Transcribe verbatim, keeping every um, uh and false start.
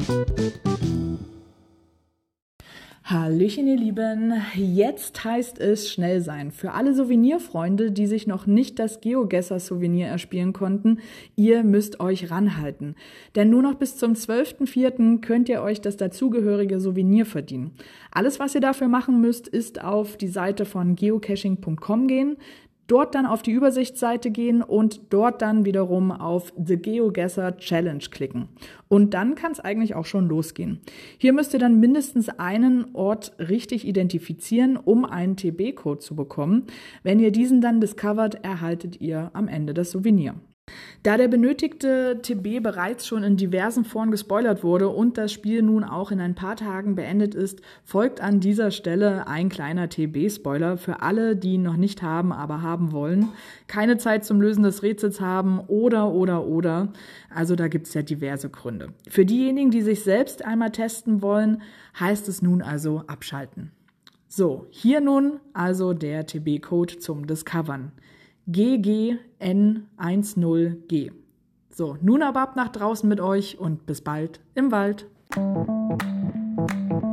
Hallöchen ihr Lieben, jetzt heißt es schnell sein. Für alle Souvenirfreunde, die sich noch nicht das GeoGuessr-Souvenir erspielen konnten, ihr müsst euch ranhalten. Denn nur noch bis zum zwölften vierten könnt ihr euch das dazugehörige Souvenir verdienen. Alles, was ihr dafür machen müsst, ist auf die Seite von geocaching punkt com gehen, dort dann auf die Übersichtsseite gehen und dort dann wiederum auf The GeoGuessr Challenge klicken. Und dann kann es eigentlich auch schon losgehen. Hier müsst ihr dann mindestens einen Ort richtig identifizieren, um einen T B-Code zu bekommen. Wenn ihr diesen dann discovert, erhaltet ihr am Ende das Souvenir. Da der benötigte T B bereits schon in diversen Foren gespoilert wurde und das Spiel nun auch in ein paar Tagen beendet ist, folgt an dieser Stelle ein kleiner T B-Spoiler für alle, die ihn noch nicht haben, aber haben wollen, keine Zeit zum Lösen des Rätsels haben oder, oder, oder. Also da gibt es ja diverse Gründe. Für diejenigen, die sich selbst einmal testen wollen, heißt es nun also abschalten. So, hier nun also der T B-Code zum Discovern. G G N zehn G. So, nun aber ab nach draußen mit euch und bis bald im Wald.